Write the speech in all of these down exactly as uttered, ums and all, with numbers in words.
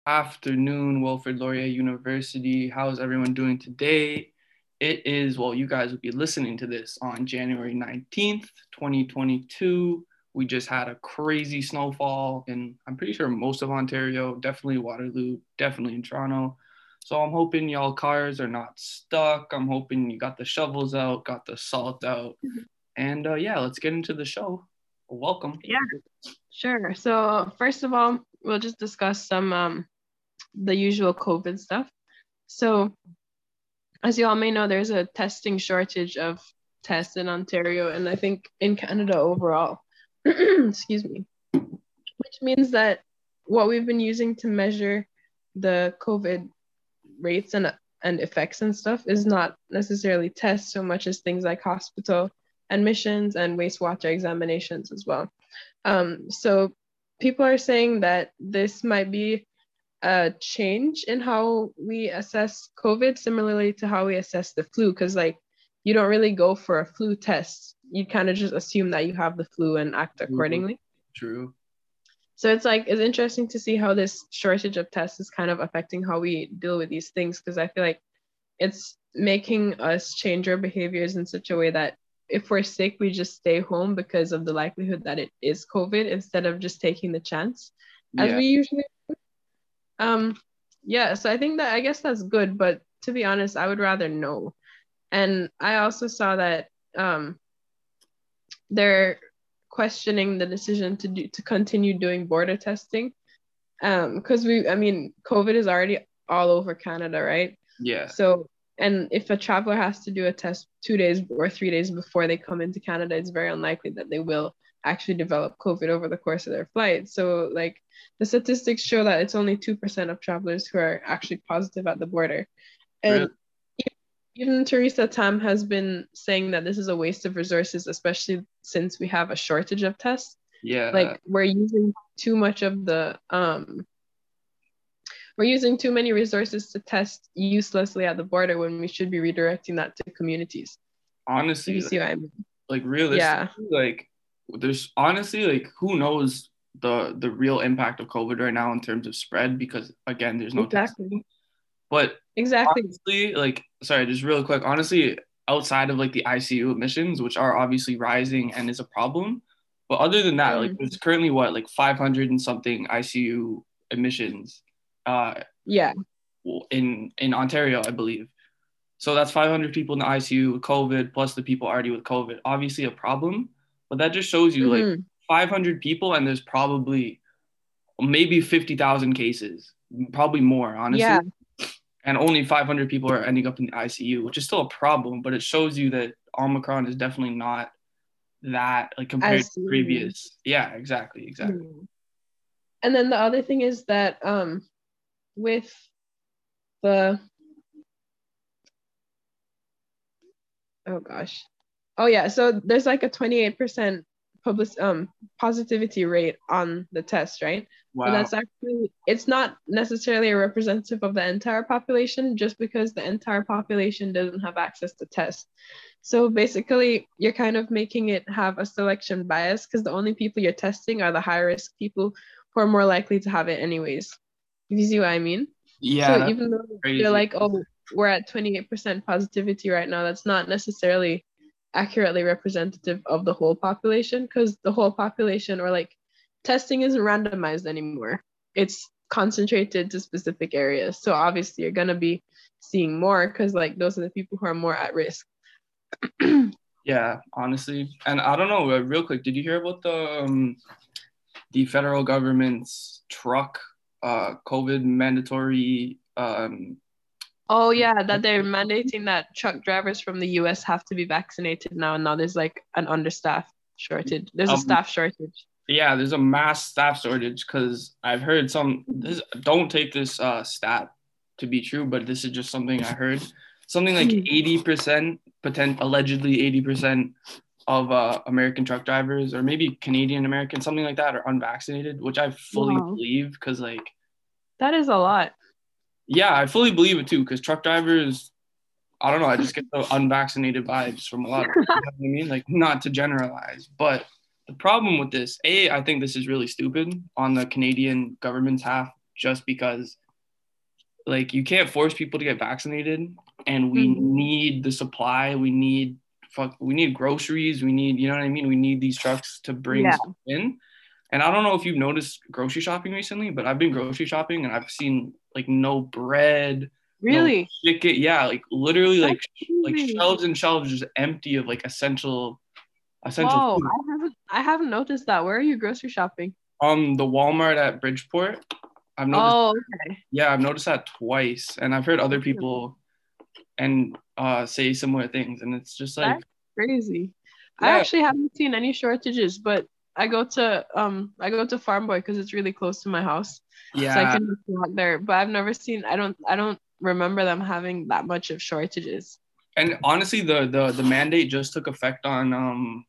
Afternoon, Wilfrid Laurier University. How's everyone doing today? It is, well, you guys will be listening to this on January nineteenth, twenty twenty-two. We just had a crazy snowfall in, I'm pretty sure, most of Ontario, definitely Waterloo, definitely in Toronto. So I'm hoping y'all cars are not stuck. I'm hoping you got the shovels out, got the salt out. And uh, yeah, let's get into the show. Welcome. Yeah, sure. So first of all, we'll just discuss some um the usual COVID stuff. So as you all may know, there's a testing shortage of tests in Ontario and I think in Canada overall. Excuse me. Which means that what we've been using to measure the COVID rates and and effects and stuff is not necessarily tests so much as things like hospital admissions and wastewater examinations as well. Um, so people are saying that this might be a change in how we assess COVID, similarly to how we assess the flu, because like you don't really go for a flu test. You kind of just assume that you have the flu and act True. accordingly. True. So it's like it's interesting to see how this shortage of tests is kind of affecting how we deal with these things, because I feel like it's making us change our behaviors in such a way that if we're sick, we just stay home because of the likelihood that it is COVID instead of just taking the chance as Yeah. we usually um yeah, so I think that I guess that's good, but to be honest, I would rather know. And I also saw that um they're questioning the decision to do to continue doing border testing. Um, because we I mean, COVID is already all over Canada, right? Yeah. So, and if a traveler has to do a test two days or three days before they come into Canada, it's very unlikely that they will actually develop COVID over the course of their flight. So, like, the statistics show that it's only two percent of travelers who are actually positive at the border. Really? And even Theresa Tam has been saying that this is a waste of resources, especially since we have a shortage of tests. Yeah. Like, we're using too much of the um we're using too many resources to test uselessly at the border when we should be redirecting that to communities. If you Honestly, see like, what I mean. like Yeah, realistically, like there's honestly like who knows the the real impact of COVID right now in terms of spread because again, there's no exactly. testing. But Exactly. honestly, like sorry, just real quick, honestly, outside of like the I C U admissions, which are obviously rising and is a problem, but other than that, like Mm. there's currently what like five hundred and something I C U admissions uh Yeah. in in Ontario, I believe. So that's five hundred people in the I C U with COVID, plus the people already with COVID. Obviously, a problem, but that just shows you like Hmm. five hundred people, and there's probably maybe fifty thousand cases, probably more, honestly. Yeah. And only five hundred people are ending up in the I C U, which is still a problem, but it shows you that Omicron is definitely not that, like, compared As to previous. Yeah, exactly, exactly. Mhm. And then the other thing is that um with the oh gosh. Oh yeah, so there's like a twenty-eight percent public um positivity rate on the test, right? But Wow. that's actually it's not necessarily a representative of the entire population just because the entire population doesn't have access to tests. So basically, you're kind of making it have a selection bias because the only people you're testing are the high risk people who are more likely to have it anyways. If you see what I mean? So Yeah, that's even though they're crazy. like, oh, we're at twenty-eight percent positivity right now, that's not necessarily accurately representative of the whole population because the whole population or like testing isn't randomized anymore. It's concentrated to specific areas. So obviously you're gonna be seeing more because like those are the people who are more at risk. Yeah, honestly. And I don't know, uh, real quick, did you hear about the um, the federal government's truck uh, COVID mandatory. Um, Oh yeah, that they're mandating that truck drivers from the U S have to be vaccinated now, and now there's like an understaffed shortage. There's a um, staff shortage. yeah, there's a mass staff shortage because I've heard some. This don't take this uh, stat to be true, but this is just something I heard. Something like Mm. eighty percent, potent, allegedly eighty percent of uh, American truck drivers, or maybe Canadian American, something like that, are unvaccinated, which I fully Wow, believe because, like, that is a lot. yeah, I fully believe it too because truck drivers I don't know. I just get the unvaccinated vibes from a lot of people. You know what I mean? Like, not to generalize, but the problem with this, A, I think this is really stupid on the Canadian government's half just because like you can't force people to get vaccinated, and we Mhm. need the supply. We need fuck. We need groceries. We need, you know what I mean. We need these trucks to bring Yeah. stuff in. And I don't know if you've noticed grocery shopping recently, but I've been grocery shopping and I've seen like no bread, no Really? chicken. Yeah, like literally That's like like crazy. shelves and shelves just empty of like essential essential Whoa, food. I haven't I haven't noticed that. Where are you grocery shopping? Um, the Walmart at Bridgeport, I've noticed. Oh, okay. Yeah, I've noticed that twice, and I've heard other Okay. people and uh say similar things, and it's just like, That's crazy. I yeah, actually haven't seen any shortages, but I go to um I go to Farm Boy because it's really close to my house, so I yeah. can just walk there. But I've never seen. I don't. I don't remember them having that much of shortages. And honestly, the the the mandate just took effect on um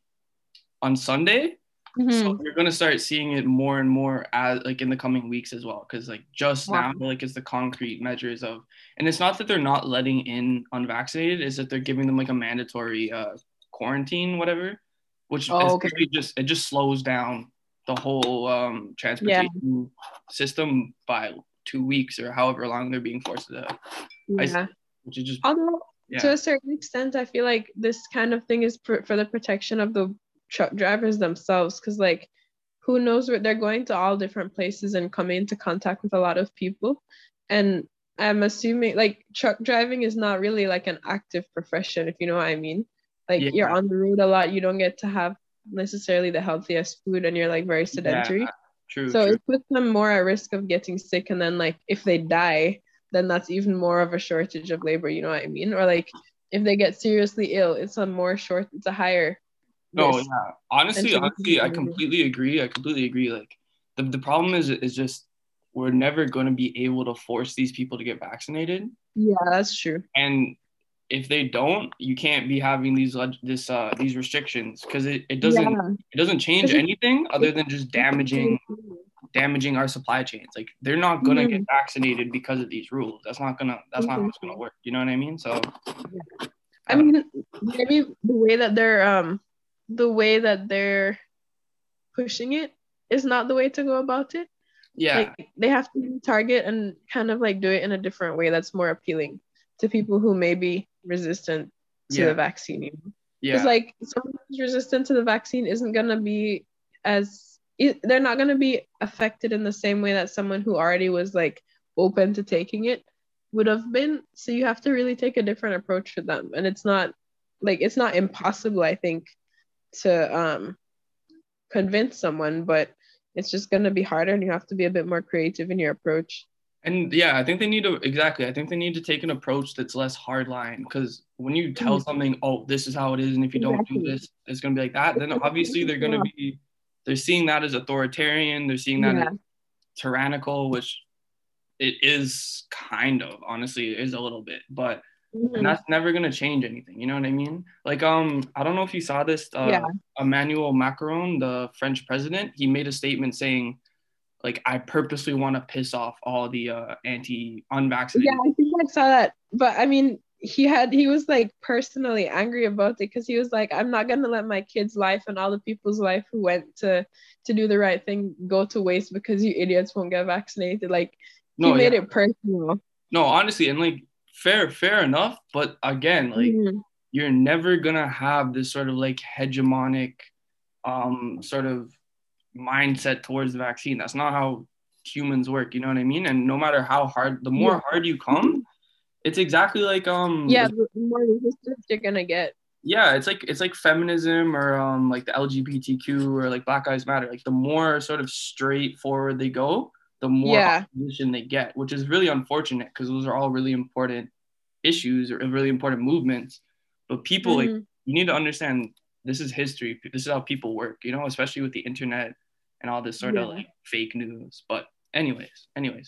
on Sunday. So Hmm. you're gonna start seeing it more and more as like in the coming weeks as well. Cause like just Wow. now, like it's the concrete measures of, and it's not that they're not letting in unvaccinated, is that they're giving them like a mandatory uh quarantine, whatever, which Oh, okay. essentially just it just slows down the whole um Yeah. transportation system by two weeks or however long they're being forced to Yeah. isolate, which is just Although to yeah. a certain extent, I feel like this kind of thing is for, for the protection of the truck drivers themselves, because like who knows where they're going to all different places and coming into contact with a lot of people. And I'm assuming like truck driving is not really like an active profession, if you know what I mean. Like you're Yeah, on the road a lot, you don't get to have necessarily the healthiest food and you're like very yeah, sedentary. true, So true. it puts them more at risk of getting sick. And then like if they die, then that's even more of a shortage of labor, you know what I mean? Or like if they get seriously ill, it's a more short, it's a higher No, risk yeah. and Honestly, chances honestly, of I labor. completely agree. I completely agree. Like the, the problem is is just we're never going to be able to force these people to get vaccinated. Yeah, that's true. And if they don't, you can't be having these leg- this uh these restrictions because it, it doesn't Yeah. it doesn't change Because it's, anything other it's, than just it's damaging damaging our supply chains. Like they're not gonna get Mhm. vaccinated because of these rules. That's not gonna that's not how it's gonna Exactly. work. You know what I mean? So I I don't know. mean, maybe the way that they're um the way that they're pushing it is not the way to go about it. Yeah, Like they have to target and kind of like do it in a different way that's more appealing to people who may be resistant to the yeah, vaccine. Because yeah. like someone who's resistant to the vaccine isn't gonna be as it, they're not gonna be affected in the same way that someone who already was like open to taking it would have been. So you have to really take a different approach with them. And it's not like it's not impossible, I think, to um convince someone, but it's just going to be harder and you have to be a bit more creative in your approach. And yeah, I think they need to exactly. I think they need to take an approach that's less hardline because when you tell Mhm. something, oh, this is how it is, and if you don't do Exactly. this, it's gonna be like that. It's Then gonna piss obviously they're people gonna off. be they're seeing that as authoritarian. They're seeing that as Yeah. tyrannical, which it is kind of honestly it is a little bit, but and Mhm. that's never gonna change anything. You know what I mean? Like um, I don't know if you saw this. Uh, Yeah. Emmanuel Macron, the French president, he made a statement saying like I purposely want to piss off all the uh, Yeah, anti-unvaccinated. I think I saw that. But I mean, he had he was like personally angry about it because he was like, I'm not gonna let my kid's life and all the people's life who went to to do the right thing go to waste because you idiots won't get vaccinated. Like he No, yeah, made it personal. no, honestly, and like fair, fair enough. But again, like Mhm. you're never gonna have this sort of like hegemonic, um, sort of mindset towards the vaccine. That's not how humans work. You know what I mean? And no matter how hard, the Yeah. more hard you come, it's exactly like um, Yeah, the more resistance you're gonna get. yeah, it's like it's like feminism or um like the L G B T Q or like Black Lives Matter. Like the more sort of straightforward they go, the more Yeah. opposition they get, which is really unfortunate because those are all really important issues or really important movements. But people like Hmm. you need to understand this is history. This is how people work, you know, especially with the internet and all this sort of Yeah. like fake news. But anyways, anyways.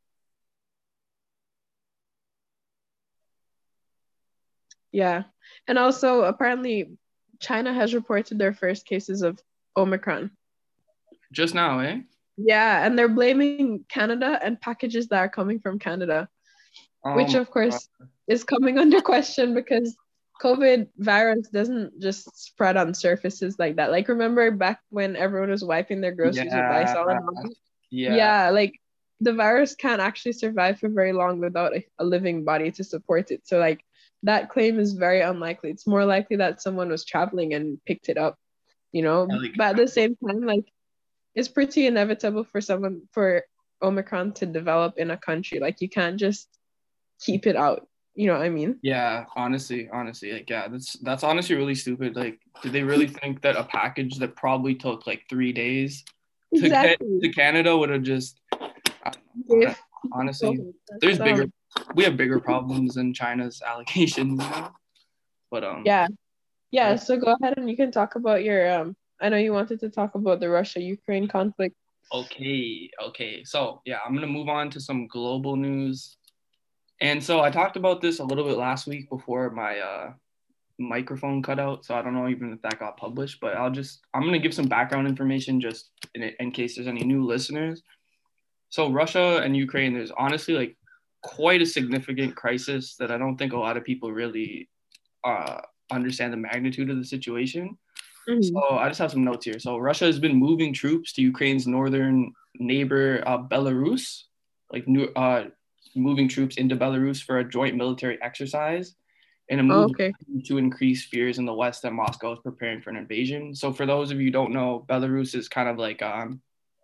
Yeah. And also, apparently, China has reported their first cases of Omicron. Just now, eh? Yeah. And they're blaming Canada and packages that are coming from Canada, Oh which, my of God. course, is coming under question because COVID virus doesn't just spread on surfaces like that. Like, remember back when everyone was wiping their groceries with Yeah, Lysol and all that? yeah. Yeah. Like, the virus can't actually survive for very long without a, a living body to support it. So like that claim is very unlikely. It's more likely that someone was traveling and picked it up, you know. Yeah, like, But at the same time, like it's pretty inevitable for someone for Omicron to develop in a country. Like you can't just keep it out. You know what I mean? yeah, honestly, honestly, like, yeah, that's that's honestly really stupid. Like, did they really think that a package that probably took like three days to get Exactly. to Canada would have just, I don't know, hon- If honestly, there's so, bigger, we have bigger problems than China's allegations, you know? But um, yeah. Yeah, yeah, so go ahead and you can talk about your um I know you wanted to talk about the Russia-Ukraine conflict. okay, okay. So yeah, I'm gonna move on to some global news. And so I talked about this a little bit last week before my uh microphone cut out, so I don't know even if that got published, but I'll just I'm gonna give some background information just in, in case there's any new listeners. So Russia and Ukraine, there's honestly like quite a significant crisis that I don't think a lot of people really uh, understand the magnitude of the situation. So Mhm. I just have some notes here. So Russia has been moving troops to Ukraine's northern neighbor, uh, Belarus, like new uh, moving troops into Belarus for a joint military exercise in a Oh, move okay. to increase fears in the West that Moscow is preparing for an invasion. So for those of you who don't know, Belarus is kind of like um,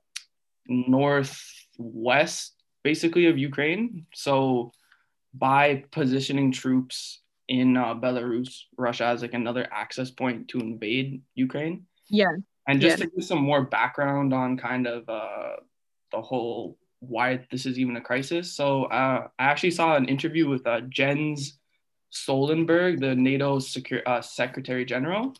northwest, basically, of Ukraine. So by positioning troops in uh, Belarus, Russia has like another access point to invade Ukraine. Yeah. And just Yeah. to give some more background on kind of uh, the whole why this is even a crisis. So uh, I actually saw an interview with uh, Jens Stoltenberg, the NATO Secure, uh, Secretary General.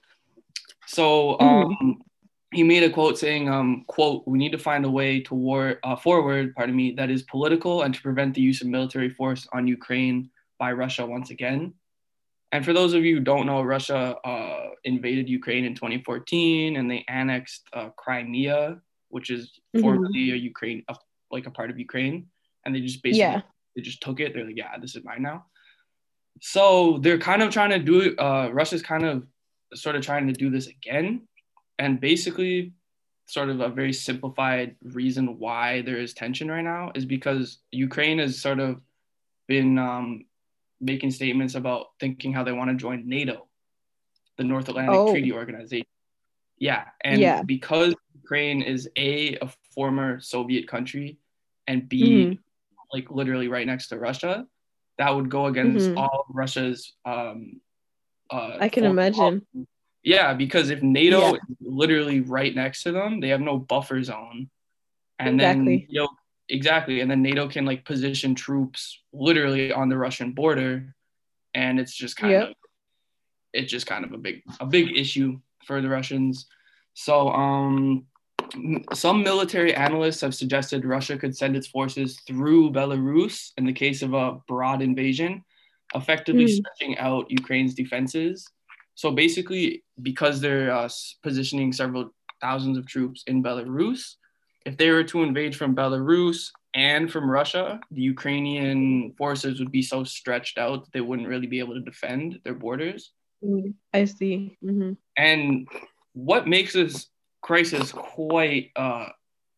So Mhm. um, he made a quote saying, um, "quote We need to find a way toward uh, forward, pardon me, that is political and to prevent the use of military force on Ukraine by Russia once again." And for those of you who don't know, Russia uh, invaded Ukraine in twenty fourteen, and they annexed uh, Crimea, which is Mhm. formerly a Ukraine, a, like a part of Ukraine, and they just basically Yeah. they just took it. They're like, yeah, this is mine now. So they're kind of trying to do it. Uh, Russia's kind of sort of trying to do this again, and basically, sort of a very simplified reason why there is tension right now is because Ukraine has sort of been um, making statements about thinking how they want to join NATO, the North Atlantic Oh, Treaty Organization. Yeah, and yeah. because Ukraine is a a former Soviet country, and B, Mhm. like literally right next to Russia, that would go against Mhm. all of Russia's um, uh, I can foreign imagine. policy. Yeah, because if Yeah, NATO is literally right next to them, they have no buffer zone, and then exactly. you know exactly, and then NATO can like position troops literally on the Russian border, and it's just kind Yep. of it's just kind of a big a big issue for the Russians. So um, some military analysts have suggested Russia could send its forces through Belarus in the case of a broad invasion, effectively Mhm. stretching out Ukraine's defenses. So basically, because they're uh, positioning several thousands of troops in Belarus, if they were to invade from Belarus and from Russia, the Ukrainian forces would be so stretched out that they wouldn't really be able to defend their borders. Mhm. I see. Mhm. And what makes this crisis quite uh,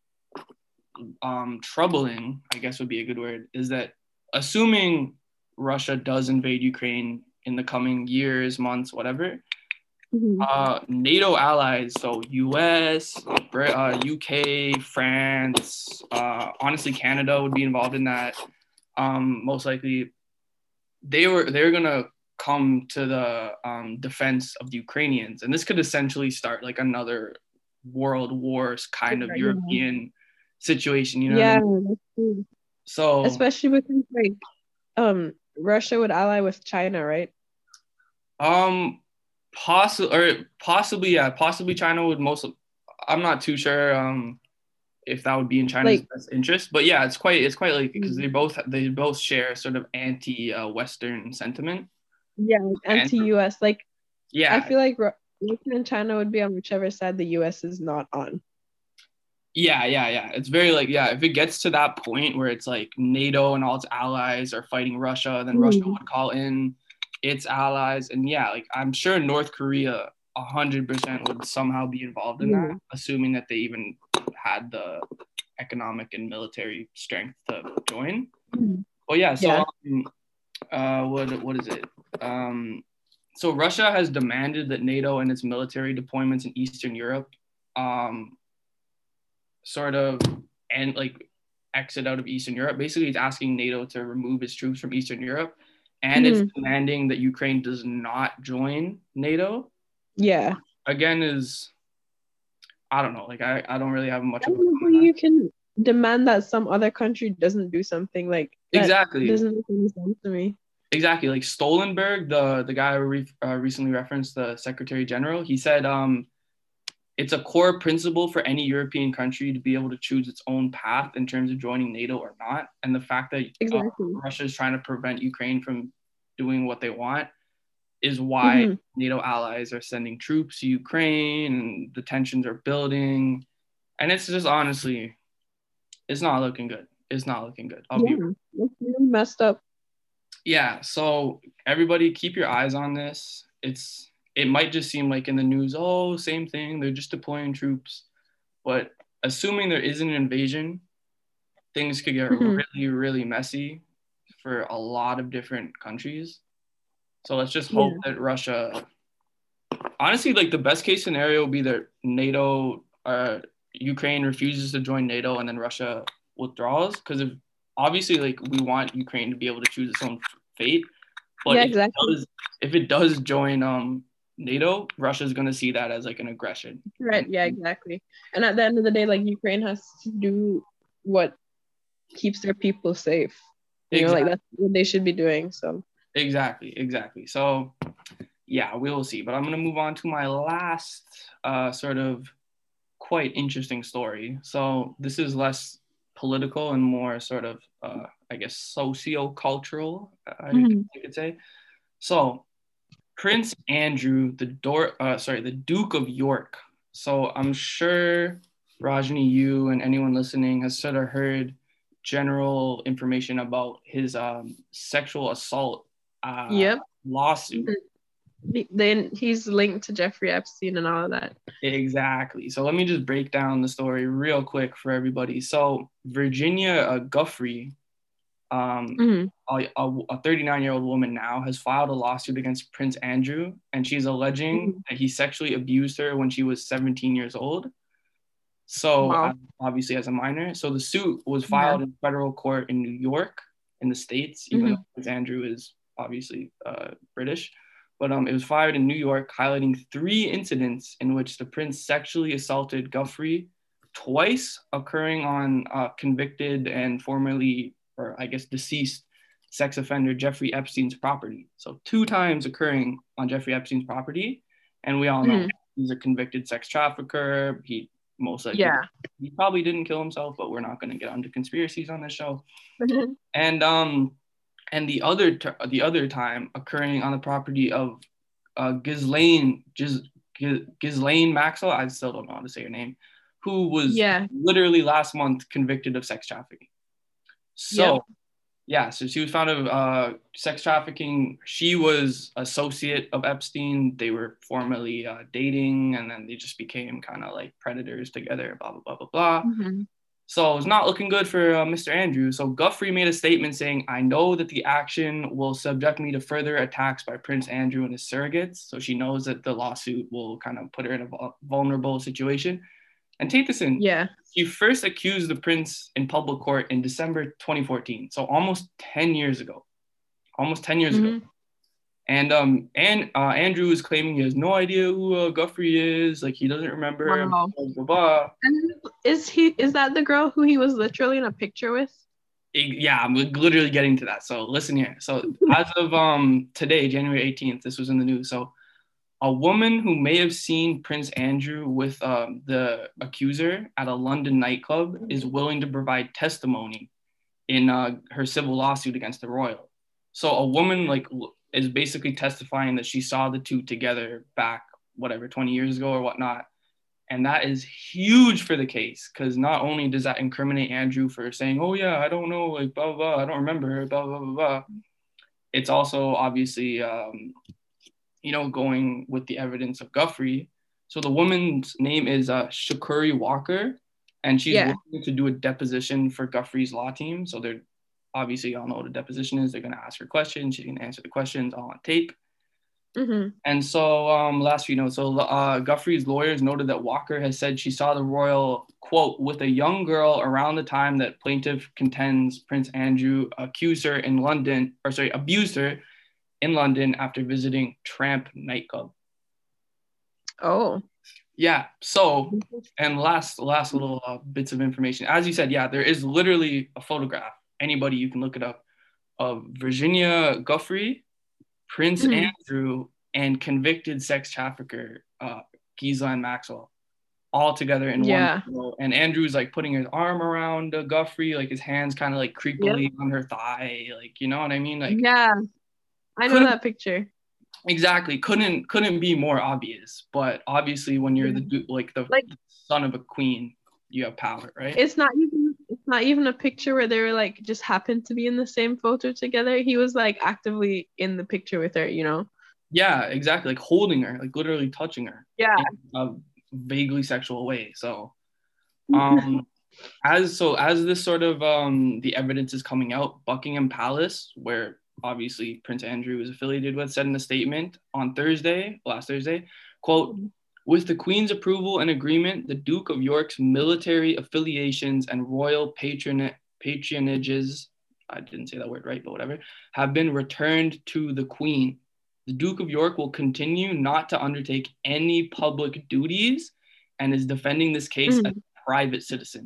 um, troubling, I guess would be a good word, is that assuming Russia does invade Ukraine in the coming years, months, whatever, Mhm. uh, NATO allies, so U S, uh, U K, France, uh, honestly, Canada would be involved in that. Um, most likely, they were they're gonna come to the um, defense of the Ukrainians, and this could essentially start like another world wars kind of Yeah. European situation. You know what I Yeah, mean? that's true. So, Especially because like um Russia would ally with China, right? um, possibly or possibly, yeah, possibly China would most. I'm not too sure. Um, if that would be in China's Like, best interest, but yeah, it's quite it's quite like because mm, they both they both share sort of anti-Western sentiment, yeah, like and anti-U S. Like, I yeah, feel like Ru- Russia and China would be on whichever side the U S is not on. Yeah, yeah, yeah. It's very like, yeah, if it gets to that point where it's like NATO and all its allies are fighting Russia, then Russia Mhm. would call in its allies. And yeah, like I'm sure North Korea a hundred percent would somehow be involved in that, Yeah. assuming that they even had the economic and military strength to join. Mhm. But yeah, so Yeah. um, uh, what what is it? Um, so Russia has demanded that NATO and its military deployments in Eastern Europe, um, sort of, and like exit out of Eastern Europe. Basically, it's asking NATO to remove its troops from Eastern Europe, and it's Mhm. demanding that Ukraine does not join NATO. Yeah. Again, is I don't know. Like I, I don't really have much I of a don't know how comment on you can demand that some other country doesn't do something like it. that. Exactly. Doesn't make any sense to me. Exactly. Like Stoltenberg, the the guy we uh, recently referenced, the Secretary General, he said um, it's a core principle for any European country to be able to choose its own path in terms of joining NATO or not. And the fact that uh, Exactly. Russia is trying to prevent Ukraine from doing what they want is why Hmm. NATO allies are sending troops to Ukraine, and the tensions are building. And it's just honestly, it's not looking good. It's not looking good. I'll be Yeah. That's really messed up. yeah, so everybody keep your eyes on this. It's it might just seem like in the news, oh, same thing, they're just deploying troops. But assuming there isn't an invasion, things could get Hmm. really, really messy for a lot of different countries. So let's just hope Yeah. that Russia, honestly, like the best case scenario would be that NATO, uh, Ukraine refuses to join NATO and then Russia withdraws. Because if obviously, like we want Ukraine to be able to choose its own fate. But Yeah, if it exactly. does, if it does join um NATO, Russia's gonna see that as like an aggression. Right. And Yeah, exactly. And at the end of the day, like Ukraine has to do what keeps their people safe. You know, like exactly, that's what they should be doing. So. exactly, exactly. So yeah, we will see. But I'm gonna move on to my last uh sort of quite interesting story. So this is less political and more sort of uh I guess socio-cultural, I, Mhm. I could say. So Prince Andrew, the door, uh, sorry, the Duke of York. So I'm sure Rajni, you and anyone listening has sort of heard general information about his um, sexual assault uh, Yep. lawsuit. He- Then he's linked to Jeffrey Epstein and all of that. Exactly. So let me just break down the story real quick for everybody. So Virginia uh, Guffrey, um, Hmm. a thirty-nine year old woman now has filed a lawsuit against Prince Andrew, and she's alleging Hmm. that he sexually abused her when she was seventeen years old. So, uh, Wow. obviously, as a minor. So, the suit was Yeah. filed in federal court in New York, in the States, even Hmm. though Prince Andrew is obviously uh, British. But um, it was filed in New York, highlighting three incidents in which the prince sexually assaulted Guffrey, twice occurring on uh, convicted and formerly, or I guess deceased, sex offender Jeffrey Epstein's property. So two times occurring on Jeffrey Epstein's property, and we all know Hmm. he's a convicted sex trafficker. He most likely Yeah. he probably didn't kill himself, but we're not going to get onto conspiracies on this show. And um, and the other t- the other time occurring on the property of uh, Ghislaine Giz, Giz, Ghislaine Maxwell. I still don't know how to say her name, who was Yeah. literally last month convicted of sex trafficking. Yep. So yeah, so she was found of uh, sex trafficking. She was associate of Epstein. They were formerly uh, dating, and then they just became kind of like predators together. Blah blah blah blah blah. Hmm. So it's not looking good for uh, Mister Andrew. So Guffrey made a statement saying, "I know that the action will subject me to further attacks by Prince Andrew and his surrogates." So she knows that the lawsuit will kind of put her in a vulnerable situation. And take this in. Yeah. She first accused the prince in public court in December twenty fourteen, so almost ten years ago. Almost ten years ago. Hmm. And um and uh, Andrew is claiming he has no idea who uh, Guffrey is, like he doesn't remember, Wow. blah, blah, blah. And is he is that the girl who he was literally in a picture with? It- yeah, I'm literally getting to that. So listen here. So as of um today, January eighteenth, this was in the news. So a woman who may have seen Prince Andrew with um, the accuser at a London nightclub is willing to provide testimony in uh, her civil lawsuit against the royal. So a woman like is basically testifying that she saw the two together back whatever twenty years ago or whatnot, and that is huge for the case because not only does that incriminate Andrew for saying, "Oh yeah, I don't know, like blah blah, blah I don't remember, blah blah blah blah," it's also obviously um, you know, going with the evidence of Guffrey. So the woman's name is uh, Shakuri Walker, and she's Yeah. willing to do a deposition for Guthrie's law team. So they're obviously, y'all know what a deposition is. They're going to ask her questions. She's going to answer the questions all on tape. Mm-hmm. And so, um, last few notes. So, uh, Guthrie's lawyers noted that Walker has said she saw the royal, quote, with a young girl around the time that plaintiff contends Prince Andrew accused her in London, or sorry, abused her in London after visiting Tramp nightclub. Oh. Yeah. So, and last last little uh, bits of information. As you said, yeah, there is literally a photograph. Anybody, you can look it up, of Virginia Guthrie, Prince Mm-hmm. Andrew, and convicted sex trafficker uh, Ghislaine Maxwell, all together in Yeah. one photo. And Andrew's like putting his arm around uh, Guthrie, like his hands kind of like creepily Yep. on her thigh, like, you know what I mean? Like, Yeah, I know that picture. Exactly, couldn't couldn't be more obvious. But obviously, when you're the like the Like, son of a queen, you have power, right? it's not even it's not even a picture where they were like just happened to be in the same photo together. He was like actively in the picture with her, you know? Yeah, exactly. Like holding her, like literally touching her Yeah. in a vaguely sexual way. So, um, as so as this sort of um the evidence is coming out, Buckingham Palace, where obviously Prince Andrew is affiliated with, said in a statement on Thursday, last Thursday, quote, with the Queen's approval and agreement, the Duke of York's military affiliations and royal patron patronages, I didn't say that word right, but whatever, have been returned to the Queen. The Duke of York will continue not to undertake any public duties and is defending this case Mhm. as a private citizen.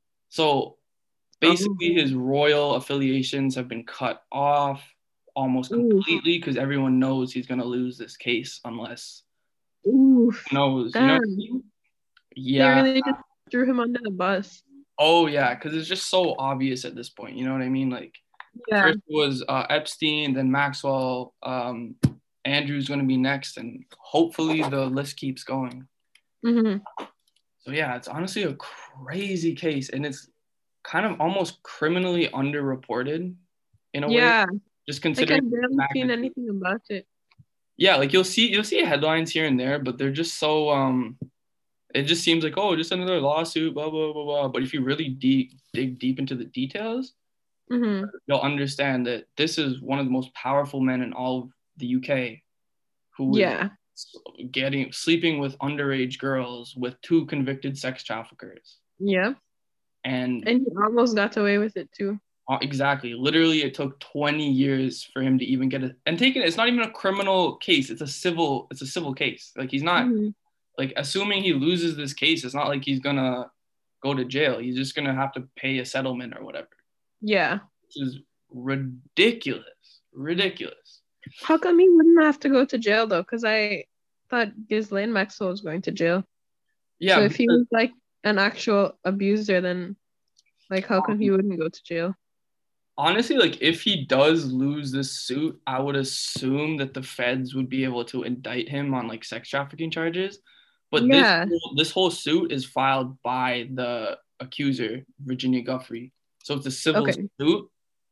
So basically, his royal affiliations have been cut off almost completely because everyone knows he's going to lose this case unless Oof. who knows, you know what I Damn. mean? They Yeah. really just threw him under the bus. Oh, yeah, because it's just so obvious at this point. You know what I mean? Like, Yeah. first was uh, Epstein, then Maxwell. Um, Andrew's going to be next, and hopefully the list keeps going. Mm-hmm. So, yeah, it's honestly a crazy case, and it's kind of almost criminally underreported in a Yeah. way, just I considering can barely seen magnitude. anything about it. Yeah, like you'll see you'll see headlines here and there, but they're just so um it just seems like, oh, just another lawsuit, blah blah blah blah. But if you really deep dig deep into the details, Mm-hmm. you'll understand that this is one of the most powerful men in all of the U K who is Yeah. getting sleeping with underage girls with two convicted sex traffickers. Yeah. And And he almost got away with it too. Uh, exactly. Literally, it took twenty years for him to even get it. And take it, it's not even a criminal case. It's a civil. It's a civil case. Like he's not Mm-hmm. like assuming he loses this case. It's not like he's gonna go to jail. He's just gonna have to pay a settlement or whatever. Yeah. Which is ridiculous. Ridiculous. How come he wouldn't have to go to jail though? Because I thought Ghislaine Maxwell was going to jail. Yeah. So if he because, was like an actual abuser, then like how come he wouldn't go to jail? honestly, like if he does lose this suit, I would assume that the feds would be able to indict him on like sex trafficking charges. But Yeah. this this whole suit is filed by the accuser, Virginia Guthrie. So it's a civil Okay. suit.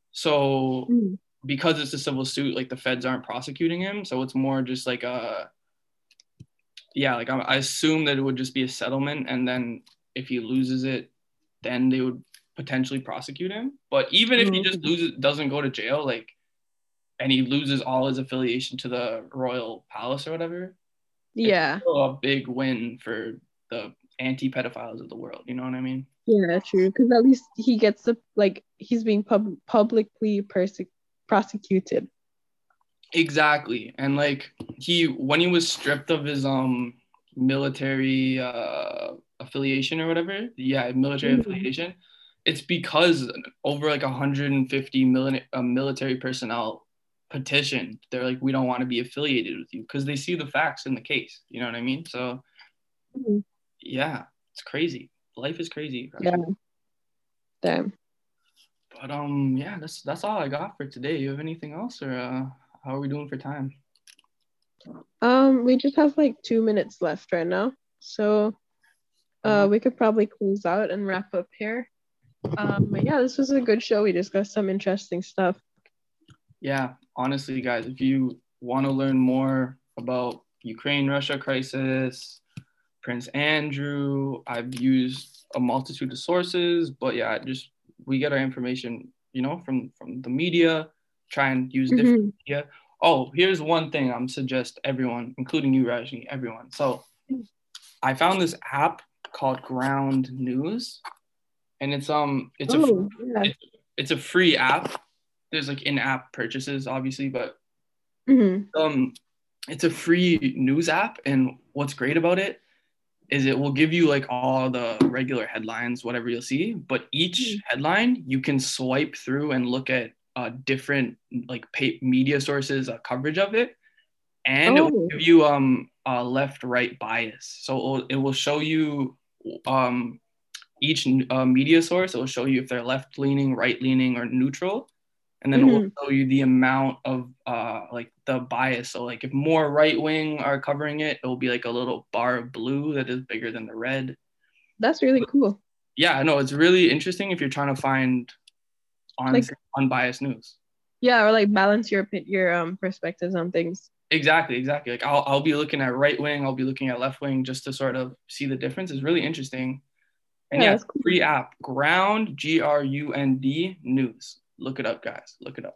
So Mm. because it's a civil suit, like the feds aren't prosecuting him. So it's more just like a yeah, like I, I assume that it would just be a settlement, and then if he loses it, then they would potentially prosecute him. But even if he just loses, doesn't go to jail, like, and he loses all his affiliation to the royal palace or whatever, Yeah. it's still a big win for the anti-pedophiles of the world. You know what I mean? Yeah, true. Because at least he gets the like he's being pub- publicly perse- prosecuted. Exactly. And like he, when he was stripped of his um military uh affiliation or whatever, yeah, military Mhm. affiliation, it's because over like one hundred fifty mili- uh, military personnel petitioned. They're like, we don't want to be affiliated with you because they see the facts in the case. You know what I mean? So Mhm. yeah, it's crazy. Life is crazy. Yeah. Damn. But um, yeah, that's that's all I got for today. You have anything else, or uh, how are we doing for time? Um, we just have like two minutes left right now, so uh, we could probably close out and wrap up here. Um, but yeah, this was a good show. We discussed some interesting stuff. Yeah, honestly, guys, if you want to learn more about Ukraine-Russia crisis, Prince Andrew, I've used a multitude of sources, but yeah, just we get our information, you know, from from the media. Try and use different Mm-hmm. media. Oh, here's one thing I'm suggest everyone, including you, Rajni, everyone. So I found this app called Ground News, and it's um it's a Oh, yeah. it's, it's a free app. There's like in-app purchases, obviously, but Mm-hmm. um it's a free news app, and what's great about it is it will give you like all the regular headlines, whatever you'll see, but each headline you can swipe through and look at uh, different like pay- media sources uh, coverage of it, and it will Oh, give you um a left-right bias. So it will, it will show you um each uh, media source. It will show you if they're left-leaning, right-leaning, or neutral, and then it will mm-hmm. show you the amount of uh like the bias. So like if more right wing are covering it, it will be like a little bar of blue that is bigger than the red. That's really cool. Yeah, no, it's really interesting if you're trying to find Like, honest, unbiased news. yeah, or like balance your opi- your um perspectives on things. Exactly, exactly. Like I'll I'll be looking at right wing, I'll be looking at left wing just to sort of see the difference. It's really interesting. And Yeah, yeah, that's cool. free app, Ground, G R U N D News. Look it up, guys. Look it up.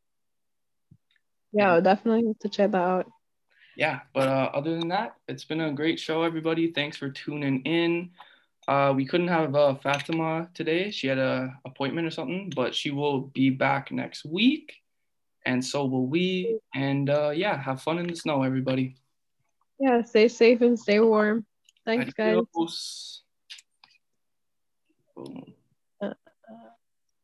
Yeah, And I'll definitely have to check that out. yeah, but uh, other than that, it's been a great show, everybody. Thanks for tuning in. Uh, we couldn't have uh, Fatima today. She had a appointment or something, but she will be back next week, and so will we. And uh, yeah, have fun in the snow, everybody. Yeah, stay safe and stay warm. Thanks, guys. Adios. Boom.